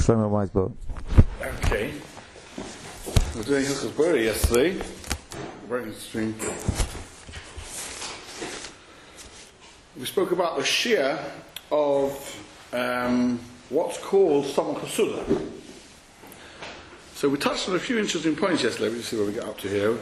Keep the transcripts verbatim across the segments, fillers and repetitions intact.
Shlomo Weisbot. Okay. We were doing Hilchos Boira yesterday. Very interesting. We spoke about the shear of um, what's called Stomach Hasuda. So we touched on a few interesting points yesterday. Let me see where we get up to here.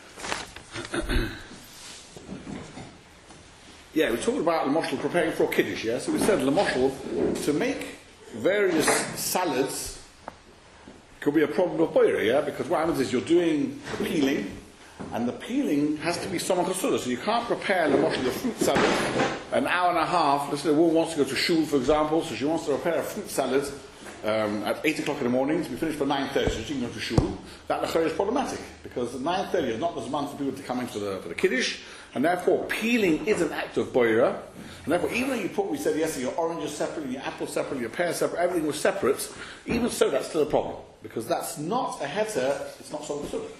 Yeah, we talked about Lamoshel preparing for a Kiddush, yeah? So we said Lamoshel, to make various salads could be a problem with Boira, yeah? Because what happens is you're doing the peeling, and the peeling has to be Stomach Hasuda, so you can't prepare Lamoshel, a fruit salad, an hour and a half. Let's say a woman wants to go to shul, for example, so she wants to prepare a fruit salad um, at eight o'clock in the morning to be finished by nine thirty, so she can go to shul. That lechor is problematic, because nine thirty is not the month for people to come in for the, for the Kiddush, and therefore peeling is an act of Boira, and therefore even though you put, we said yesterday, your oranges separately, your apples separately, your pears separate, everything was separate, even so that's still a problem, because that's not a heter, it's not Stomach Hasuda.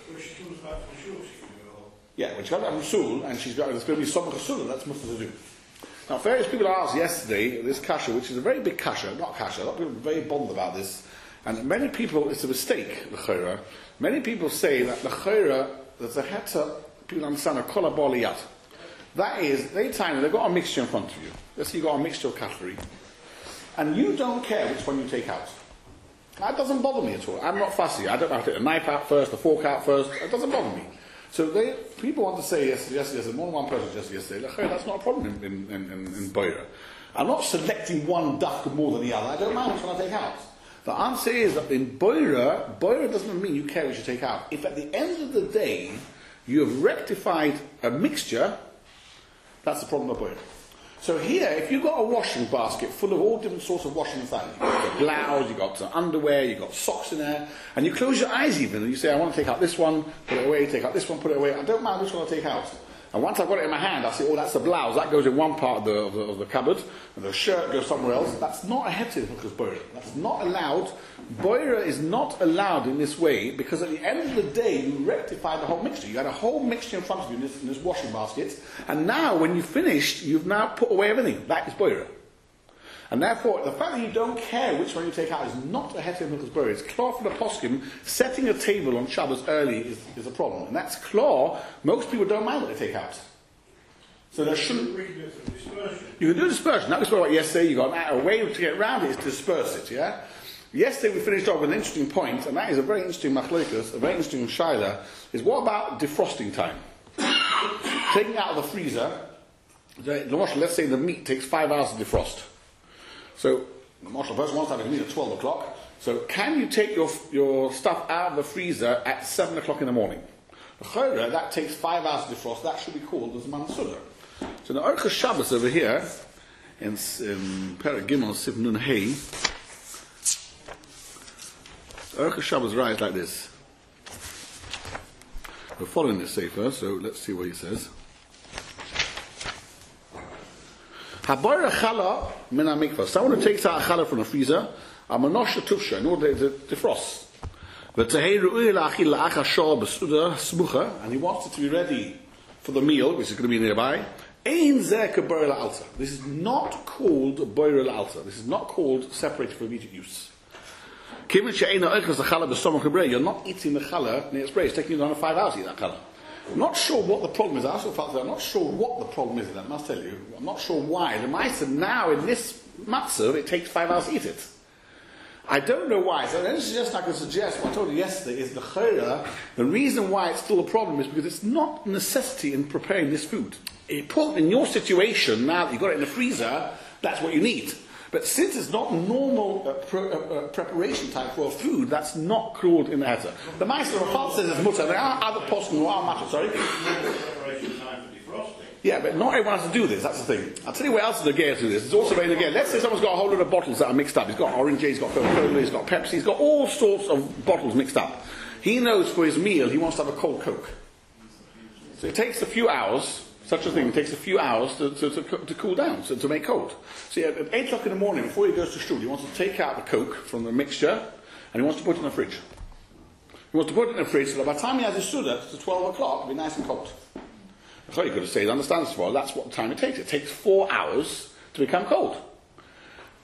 Yeah, when she comes out from shul and she's got, there's going to be Stomach Hasuda, that's much to do. Now, various people asked yesterday this kasha, which is a very big kasha, not kasha, a lot of people are very bothered about this, and many people, it's a mistake, l'chora. Many people say that l'chora, there's a heter, people understand a kol haba liyad. That is, they tell you they've got a mixture in front of you. Let's say you've got a mixture of cutlery, and you don't care which one you take out. That doesn't bother me at all. I'm not fussy. I don't know how to take the knife out first, the fork out first. It doesn't bother me. So they, people want to say yes, yes, yes, and more than one person just yesterday, that's not a problem in, in, in, in Boira. I'm not selecting one duck more than the other. I don't mind which one I take out. The answer is that in Boira, Boira doesn't mean you care what you take out. If at the end of the day you have rectified a mixture, that's the problem of Boira. So here, if you've got a washing basket full of all different sorts of washing inside, you've got a blouse, you've got some underwear, you've got socks in there, and you close your eyes even, and you say, I want to take out this one, put it away, take out this one, put it away. I don't mind which one I take out. And once I've got it in my hand, I say, oh, that's the blouse, that goes in one part of the, of the, of the cupboard, and the shirt goes somewhere else. That's not a heter because Boira. That's not allowed. Boira is not allowed in this way, because at the end of the day, you rectify the whole mixture. You had a whole mixture in front of you in this, in this washing basket, and now, when you finished, you've now put away everything. That is Boira. And therefore, the fact that you don't care which one you take out is not a heter because Boira. It's claw for the poskim. Setting a table on Shabbos early is, is a problem. And that's claw. Most people don't mind what they take out. So there shouldn't... You can do dispersion. That was what yesterday. You got a way to get around it is to disperse it, yeah? Yesterday we finished off with an interesting point, and that is a very interesting machlokas, a very interesting shaila, is what about defrosting time? Taking out of the freezer, let's say the meat takes five hours to defrost. So, Marshall, first wants to have it at twelve o'clock. So, can you take your your stuff out of the freezer at seven o'clock in the morning? That takes five hours to defrost. That should be called as Mansura. So, the Orchos Shabbos over here, in, in Perek Gimel Siv Nun Hey, Orchos Shabbos writes like this. We're following this sefer, so let's see what he says. Haboira chala min hamikvah. Someone who takes out a chala from the freezer, a manosha tufsha, in order to defrost. And he wants it to be ready for the meal, which is going to be nearby. This is not called boira la'alta. This is not called separated for immediate use. You're not eating the challah near its bread. It's taking you another five hours to eat that challah. I'm not sure what the problem is. I also felt that I'm not sure what the problem is in that, I must tell you. I'm not sure why. The Maisa now, in this matzah, it takes five hours to eat it. I don't know why. So the only suggestion I can suggest, what I told you yesterday, is the chayra. The reason why it's still a problem is because it's not a necessity in preparing this food. It put in your situation, now that you've got it in the freezer, that's what you need. But since it's not normal uh, pre- uh, uh, preparation time for a food, that's not called in the heter. The Meister Rafal says it's mutter. There are other poskim who are mutter, sorry. Yeah, but not everyone has to do this, that's the thing. I'll tell you what else is the gear to this. It's also very again. Let's say someone's got a whole lot of bottles that are mixed up. He's got orange, he's got Coca-Cola, he's got Pepsi, he's got all sorts of bottles mixed up. He knows for his meal he wants to have a cold Coke. So it takes a few hours. Such a thing takes a few hours to, to, to, to cool down, so to make cold. So yeah, at eight o'clock in the morning, before he goes to shul, he wants to take out the Coke from the mixture, and he wants to put it in the fridge. He wants to put it in the fridge, so that by the time he has his suda, to twelve o'clock, it'll be nice and cold. So you could have said, understands for that's what time it takes. It takes four hours to become cold.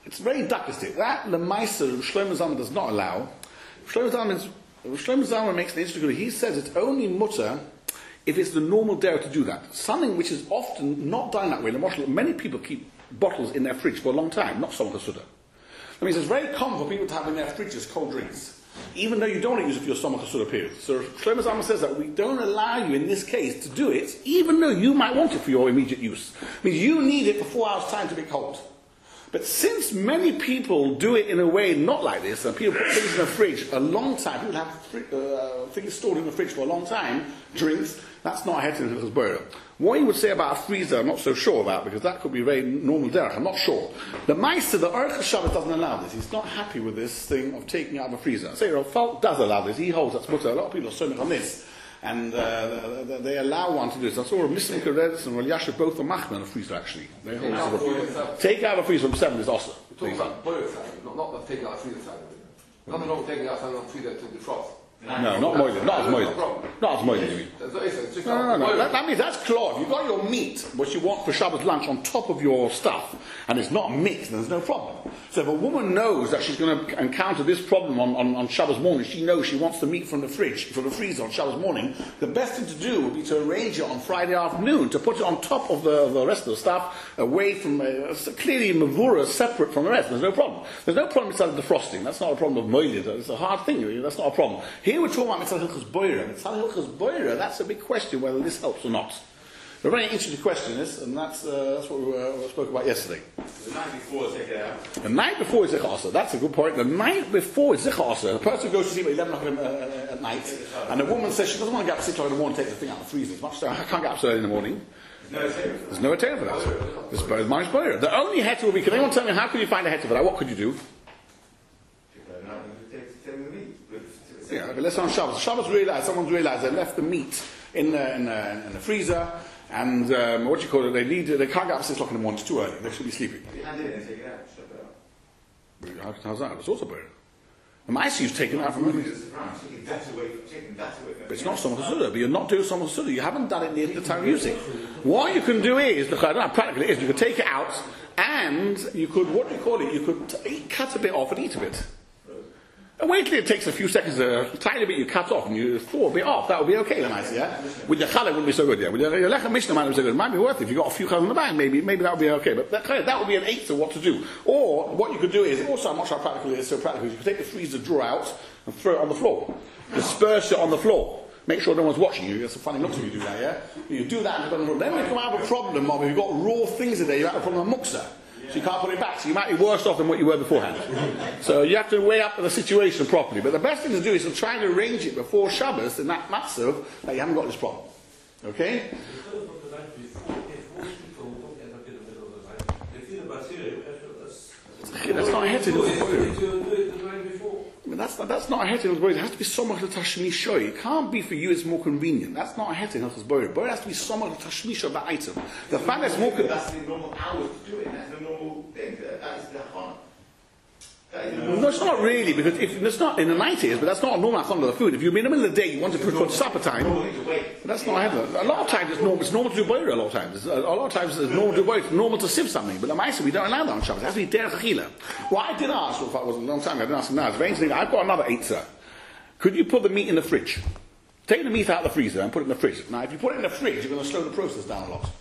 It's very duckistic. That Lemaisa Shlomo Zalman does not allow. Shlomo Zalman, Shlomo Zalman makes an interesting. He says it's only mutter if it's the normal dare to do that. Something which is often not done that way. Many people keep bottles in their fridge for a long time, not some Chasuda. I mean, it's very common for people to have in their fridges cold drinks, even though you don't want to use it for your stomach Chasuda period. So Shlomo Zalman says that we don't allow you in this case to do it, even though you might want it for your immediate use. I mean, you need it for four hours time to be cold. But since many people do it in a way not like this, and people put things in the fridge a long time, people have fr- uh, things stored in the fridge for a long time, drinks, that's not a heter in Hilchos Boira. What you would say about a freezer, I'm not so sure about, because that could be very normal derech, I'm not sure. The Meister, the Aruch HaShabbat doesn't allow this. He's not happy with this thing of taking out of a freezer. Say, Rav Falk does allow this. He holds that's mutter. A lot of people are so on this. And uh, they, they allow one to do this. I saw Mishnah Keredis and Rav Yasha both are machna in a freezer actually. They hold this. Take out a freezer from seven is also. We're talking about the boiler side, not, not the taking out the freezer side. Nothing wrong with taking out something on the freezer to defrost. No, not moiling. Not as moiling. Not as moiling, you mean? No, no, no. no. That, that means that's claw. If you've got your meat, what you want for Shabbos lunch, on top of your stuff, and it's not mixed, then there's no problem. So if a woman knows that she's going to encounter this problem on, on, on Shabbos morning, she knows she wants the meat from the fridge, from the freezer on Shabbos morning, the best thing to do would be to arrange it on Friday afternoon, to put it on top of the, the rest of the stuff, away from, uh, clearly Mavura, separate from the rest. There's no problem. There's no problem with defrosting. That's not a problem of moiling. It's a hard thing. That's not a problem. Here we're talking about Mitzvah Hilchos Boira. Mitzvah Hilchos Boira, that's a big question whether this helps or not. A very interesting question is, and that's, uh, that's what we uh, spoke about yesterday. The night before is take it out. The night before is Zichar Asa. That's a good point. The night before is Zichar Asa. The person goes to sleep at eleven o'clock uh, at night, and the woman says she doesn't want to get up at six o'clock in the morning and take the thing out of the freezer. As much so, I can't get up so early in the morning. There's no attempt for that. This is Marish Boira. The only heter will be, can anyone tell me, how could you find a heter for that? What could you do? Yeah, but let's say on Shabbos. Shabbos realised, someone's realised they left the meat in the, in the, in the freezer, and um, what do you call it, they need, they can't get up at six o'clock in the morning, it's too early, they should be sleeping. You hand it in and take it out, shut it out. How's that? It's also Boira. The Maisi's taken out from the Taking that away, taking that away. But it's not Somach Hasuda, but you're not doing Somach Hasuda. You haven't done it near the time using. What you can do is, look, I don't know how practical it is, you could take it out, and you could, what do you call it, you could t- cut a bit off and eat a bit. And wait till it takes a few seconds, a tiny bit you cut off, and you thaw a bit off, that would be okay, nice, yeah? With the challah it wouldn't be so good, yeah? With the lechem mishnah might be so good. It might be worth it if you got a few challahs in the bag, maybe, maybe that would be okay. But that, that would be an eighth of what to do. Or, what you could do is, also I'm not sure how practical it is, so practical, you could take the freezer drawer out, and throw it on the floor. Disperse it on the floor. Make sure no one's watching you. It's a funny look if you do that, yeah? You do that, and then you come out with a problem of, if you've got raw things in there, you have a problem of muksa. So you can't put it back, so you might be worse off than what you were beforehand. So you have to weigh up the situation properly. But the best thing to do is to try and arrange it before Shabbos in that matzav that you haven't got this problem. Okay? That's not a heter. I mean, that's not, that's not a heter in Hilchos Boira. It has to be somach l'tashmishoy. It can't be for you, it's more convenient. That's not a heter in Hilchos Boira. Boira has to be somach l'tashmishoy by item. The fact that it's more convenient. That's the normal hours to do it. That's the normal thing. That is the chana. No, it's not really, because if it's not in the night it is, but that's not a normal chana of the food. If you're in the middle of the day, you want to put for supper time, that's not a heter. A lot of times it's normal. It's normal to do boira. A lot of times, a lot of times it's normal to do boira. It's normal to sieve something, but the ma'aser we don't allow that on Shabbos. It has to be derech achila. What I did ask, well, if it was a long time ago, I didn't ask him now. It's very interesting. I've got another eitzah. Could you put the meat in the fridge? Take the meat out of the freezer and put it in the fridge. Now, if you put it in the fridge, you're going to slow the process down a lot.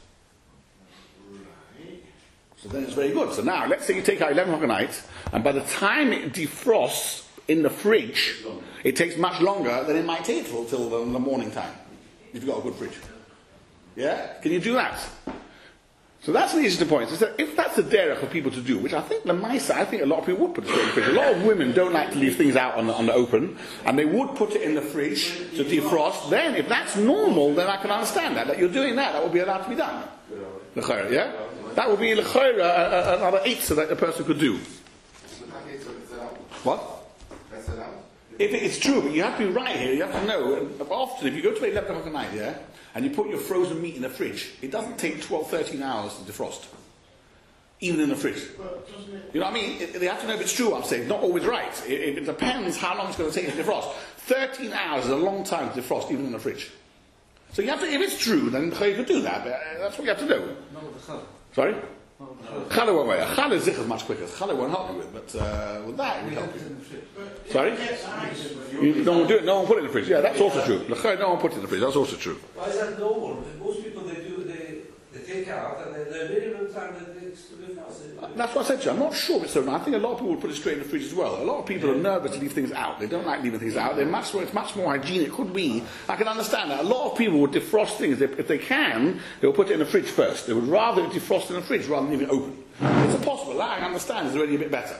So then it's very good. So now, let's say you take out eleven o'clock at night, and by the time it defrosts in the fridge, it takes much longer than it might take till, till the, the morning time, if you've got a good fridge. Yeah? Can you do that? So that's an easy point. So if that's a derech for people to do, which I think the Maisa, I think a lot of people would put it in the fridge. A lot of women don't like to leave things out on the, on the open, and they would put it in the fridge to defrost. Then, if that's normal, then I can understand that. That you're doing that, that would be allowed to be done. Yeah? That would be l'chayra, another eitzah that a person could do. What? If it's true, but you have to be right here. You have to know. Often, if you go to eleven o'clock at night, yeah, and you put your frozen meat in the fridge, it doesn't take twelve, thirteen hours to defrost, even in the fridge. You know what I mean? It, they have to know if it's true. I'm saying not always right. It, it depends how long it's going to take to defrost. Thirteen hours is a long time to defrost, even in the fridge. So you have to. If it's true, then you could do that. But that's what you have to do. Sorry? Challah won't wait. Challah zich is much quicker. Challah won't help you with, but uh, with that, it will help you. Sorry? You don't do it, no one put it in the fridge. Yeah, that's also true. No one put it in the fridge, that's also true. Why is that normal? Most people, they do, they, they take out, and then the minimum time that it takes to live out. That's what I said to you. I'm not sure it's so nice. I think a lot of people will put it straight in the fridge as well. A lot of people are nervous to leave things out. They don't like leaving things out. They're much more, it's much more hygienic. It could be. I can understand that. A lot of people would defrost things. If, if they can, they'll put it in the fridge first. They would rather it defrost in the fridge rather than leave it open. It's a possible. That I understand is already a bit better.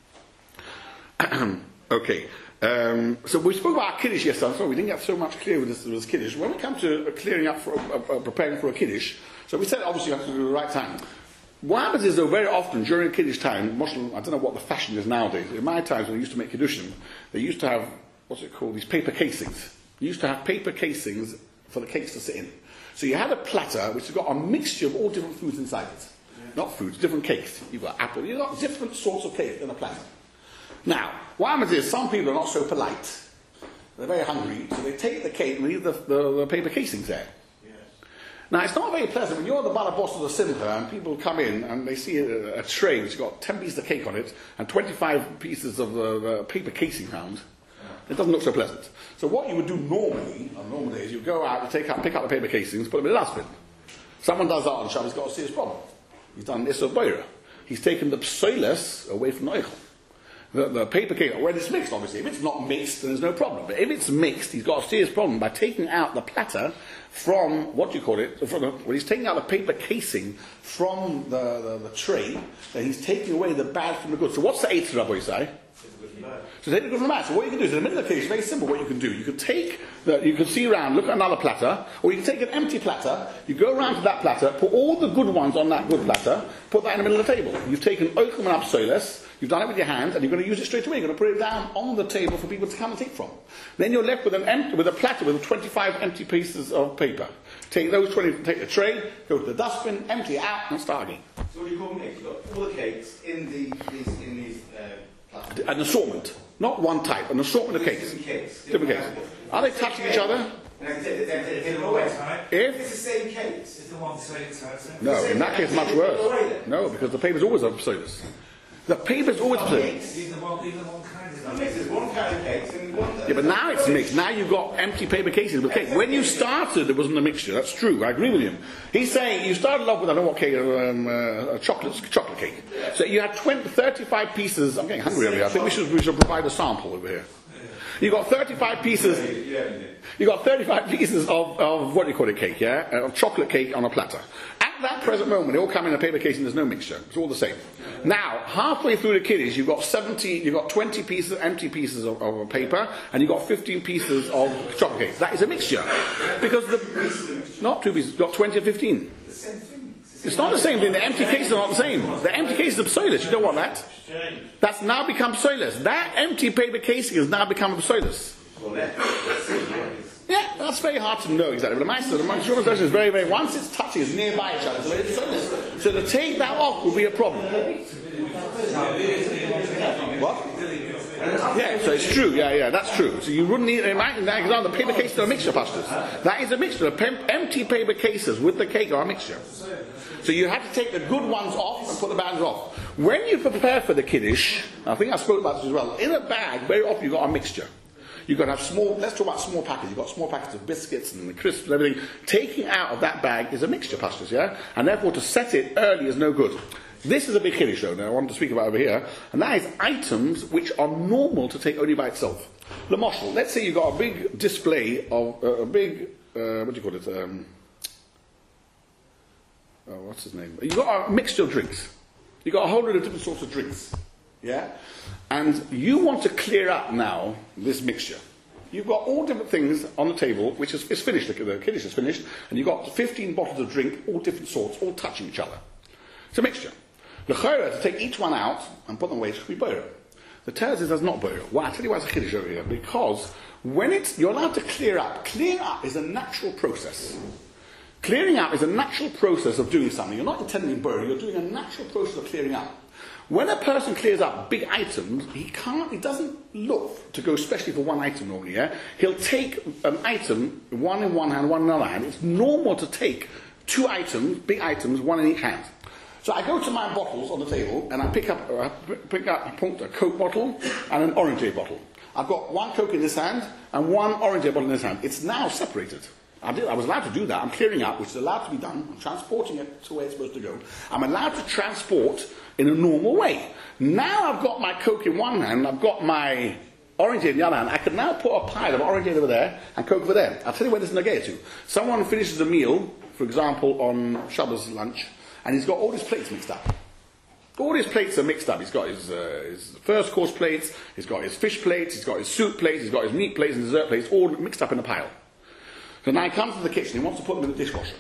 Okay. Um, so we spoke about Kiddush yesterday. I'm sorry, we didn't get so much clear with this, with this Kiddush. When we come to clearing up, for, uh, uh, preparing for a Kiddush, so we said obviously you have to do it at the right time. What happens is, though, very often during Kiddush time, Muslim, I don't know what the fashion is nowadays. In my times, when they used to make Kiddushim, they used to have, what's it called, these paper casings. They used to have paper casings for the cakes to sit in. So you had a platter which has got a mixture of all different foods inside it. Yeah. Not foods, different cakes. You've got apple, you've got different sorts of cake in a platter. Now, what happens is, some people are not so polite. They're very hungry, so they take the cake and leave the, the, the paper casings there. Now, it's not very pleasant when you're the bala boss of the simcha and people come in and they see a, a tray which has got ten pieces of cake on it and twenty-five pieces of the, the paper casing round. It doesn't look so pleasant. So what you would do normally, on normal days, you go out, you take out, pick out the paper casings, put them in a dustbin. Someone does that on Shabbos, he's got a serious problem. He's done this or boira. He's taken the psoiles away from the oichel. The, the paper cake, when it's mixed, obviously. If it's not mixed, then there's no problem. But if it's mixed, he's got a serious problem by taking out the platter from, what do you call it, from the, when he's taking out the paper casing from the, the, the tray, then he's taking away the bad from the good. So what's the eighth Rabbi say? So take the good from the bad. So what you can do is, in the middle of the case, it's very simple what you can do. You can take, the, you can see around, look at another platter, or you can take an empty platter, you go around to that platter, put all the good ones on that good platter, put that in the middle of the table. You've taken oichel and apsoiles, you've done it with your hand, and you're going to use it straight away. You're going to put it down on the table for people to come and take from. Then you're left with an empty, with a platter with twenty-five empty pieces of paper. Take those twenty, take the tray, go to the dustbin, empty it out, and start again. So what do you call mix? You've got all the cakes in the, these, in these uh, platters. An assortment. Not one type, an assortment of cakes. Different cakes. Different cakes. Are they touching each other? And I can take them, take them away. If It's the same cakes. It's the one same size. no, in that case, much worse. No, because the paper's always upside. The paper's always upside. These are one, these are one kind of Not mixed. There's one kind of cakes and one. Yeah, but now it's mixed. Now you've got empty paper cases with cake. When you started, it wasn't a mixture. That's true. I agree with him. He's saying you started off with, I don't know what cake, um, uh, a chocolate, chocolate cake. So you had twenty, thirty-five pieces. I'm getting hungry over here. I think we should, we should provide a sample over here. You got thirty-five pieces. You got thirty-five pieces of, of what do you call it, cake, yeah, uh, of chocolate cake on a platter. At that present moment, they all come in a paper case and there's no mixture. It's all the same. Now, halfway through the kiddies, you've got seventy, you've got twenty pieces, empty pieces of, of paper, and you've got fifteen pieces of chocolate cake. That is a mixture, because the not two pieces, you've got twenty or fifteen. It's not the same thing. The empty cases are not the same. The empty cases are psoilus. You don't want that. That's now become psoilus. That empty paper casing has now become psoilus. Yeah, that's very hard to know exactly. But the Meister, the Meister is very, very. Once it's touching, it's nearby each other. So, it's psoilus. So to take that off would be a problem. What? Yeah, so it's true. Yeah, yeah, that's true. So you wouldn't need. Now, the paper cases are a mixture, pastors. That is a mixture. The empty paper cases with the cake are a mixture. So you have to take the good ones off and put the bad ones off. When you prepare for the kiddush, I think I spoke about this as well. In a bag, very often you've got a mixture. You've got to have small. Let's talk about small packets. You've got small packets of biscuits and the crisps and everything. Taking out of that bag is a mixture, pastors. Yeah, and therefore to set it early is no good. This is a big kiddush show now I want to speak about over here, and that is items which are normal to take only by itself. L'moshel, let's say you've got a big display of uh, a big uh, what do you call it? Um, oh, what's his name? You've got a mixture of drinks. You've got a whole lot of different sorts of drinks. Yeah? And you want to clear up now this mixture. You've got all different things on the table, which is, is finished, the kiddush is finished, and you've got fifteen bottles of drink, all different sorts, all touching each other. It's a mixture. L'chora, to take each one out and put them away, should be boira. The Torah says that's not boira. Why? I'll tell you why it's a kiddush over here. Because when it's, you're allowed to clear up. Clear up is a natural process. Clearing up is a natural process of doing something. You're not intending boira, you're doing a natural process of clearing up. When a person clears up big items, he can't, he doesn't look to go especially for one item normally, yeah? He'll take an item, one in one hand, one in another hand. It's normal to take two items, big items, one in each hand. So I go to my bottles on the table and I pick up, uh, pick up a Coke bottle and an orangeade bottle. I've got one Coke in this hand and one orangeade bottle in this hand. It's now separated. I, did, I was allowed to do that. I'm clearing out, which is allowed to be done. I'm transporting it to where it's supposed to go. I'm allowed to transport in a normal way. Now I've got my Coke in one hand, I've got my orangeade in the other hand. I can now put a pile of orangeade over there and Coke over there. I'll tell you where this is going to get to. Someone finishes a meal, for example, on Shabbos lunch, and he's got all his plates mixed up. All his plates are mixed up. He's got his, uh, his first course plates, he's got his fish plates, he's got his soup plates, he's got his meat plates and dessert plates, all mixed up in a pile. So now he comes to the kitchen, he wants to put them in the dishwasher.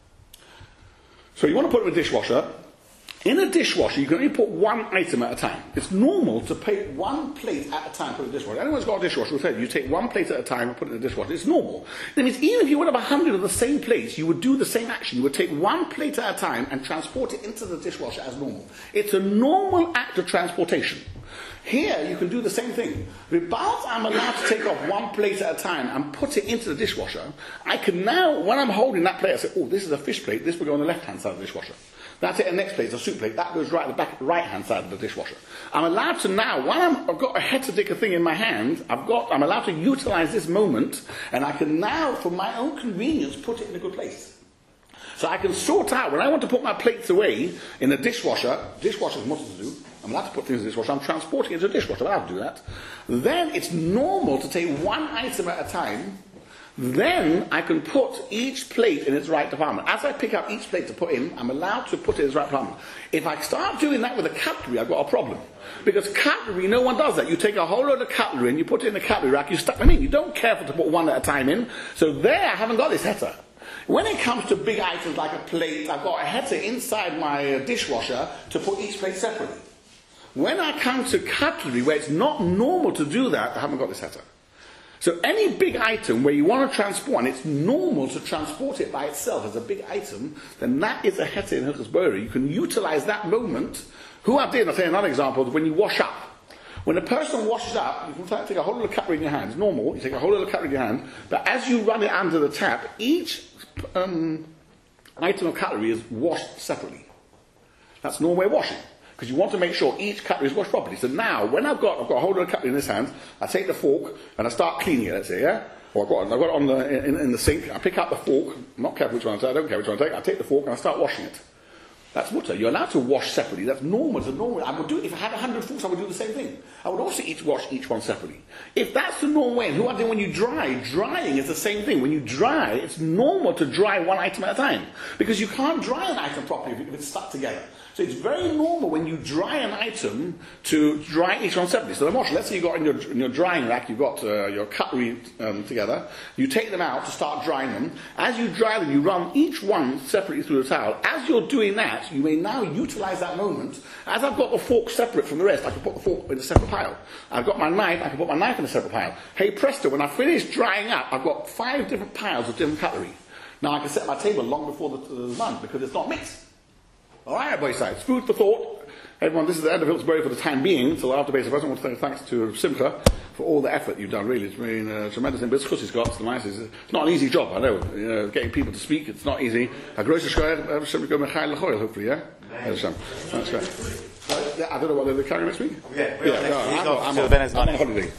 So you want to put them in the dishwasher. In a dishwasher, you can only put one item at a time. It's normal to put one plate at a time put in the dishwasher. Anyone's got a dishwasher will tell you, you take one plate at a time and put it in the dishwasher. It's normal. That means even if you would have a hundred of the same plates, you would do the same action. You would take one plate at a time and transport it into the dishwasher as normal. It's a normal act of transportation. Here, you can do the same thing. Without I'm allowed to take off one plate at a time and put it into the dishwasher, I can now, when I'm holding that plate, I say, oh, this is a fish plate, this will go on the left-hand side of the dishwasher. That's it, the next plate is a soup plate, that goes right at the back, right-hand side of the dishwasher. I'm allowed to now, when I'm, I've got a head-to-dicker thing in my hand, I've got, I'm allowed to utilize this moment, and I can now, for my own convenience, put it in a good place. So I can sort out, when I want to put my plates away in the dishwasher, dishwasher's much to do, I'm allowed to put things in the dishwasher, I'm transporting it to the dishwasher, I'm allowed to do that. Then it's normal to take one item at a time, then I can put each plate in its right department. As I pick up each plate to put in, I'm allowed to put it in its right department. If I start doing that with a cutlery, I've got a problem. Because cutlery, no one does that. You take a whole load of cutlery and you put it in the cutlery rack, you stuck them in. You don't careful to put one at a time in. So there I haven't got this heter. When it comes to big items like a plate, I've got a heter inside my dishwasher to put each plate separately. When I come to cutlery, where it's not normal to do that, I haven't got this heter. So any big item where you want to transport, and it's normal to transport it by itself as a big item, then that is a heter in Hilchos Borer. You can utilize that moment. Who I did, I'll tell you another example, when you wash up. When a person washes up, you can take a whole lot of cutlery in your hand. It's normal, you take a whole lot of cutlery in your hand, but as you run it under the tap, each um, item of cutlery is washed separately. That's normal way of washing. Because you want to make sure each cutlery is washed properly. So now, when I've got, I've got a whole lot of cutlery in this hand, I take the fork and I start cleaning it, let's say, yeah? Or I've got, I've got it on the, in, in the sink, I pick up the fork, I'm not careful which one I take, I don't care which one I take, I take the fork and I start washing it. That's mutter. You're allowed to wash separately. That's normal. It's a normal. I would do if I had a hundred forks, I would do the same thing. I would also each wash each one separately. If that's the normal way, and who I do when you dry, drying is the same thing. When you dry, it's normal to dry one item at a time because you can't dry an item properly if it's stuck together. So it's very normal when you dry an item to dry each one separately. So the wash, let's say you've got in your, in your drying rack, you've got uh, your cutlery um, together. You take them out to start drying them. As you dry them, you run each one separately through the towel. As you're doing that, you may now utilize that moment. As I've got the fork separate from the rest, I can put the fork in a separate pile. I've got my knife, I can put my knife in a separate pile. Hey presto, when I finish drying up, I've got five different piles of different cutlery. Now I can set my table long before the, the lunch because it's not mixed. Alright, boys, it's food for thought. Everyone, this is the end of Hilchos Borer for the time being. So after base, I want to say thanks to Simcha for all the effort you've done, really. It's been uh, tremendous. And because he's got, it's nice. It's not an easy job, I know. You know. Getting people to speak, it's not easy. A große Schreier, hopefully, yeah? That's great. I don't know what they're carrying next week? Yeah, yeah, no, I'm, I'm, I'm, on, I'm on holiday.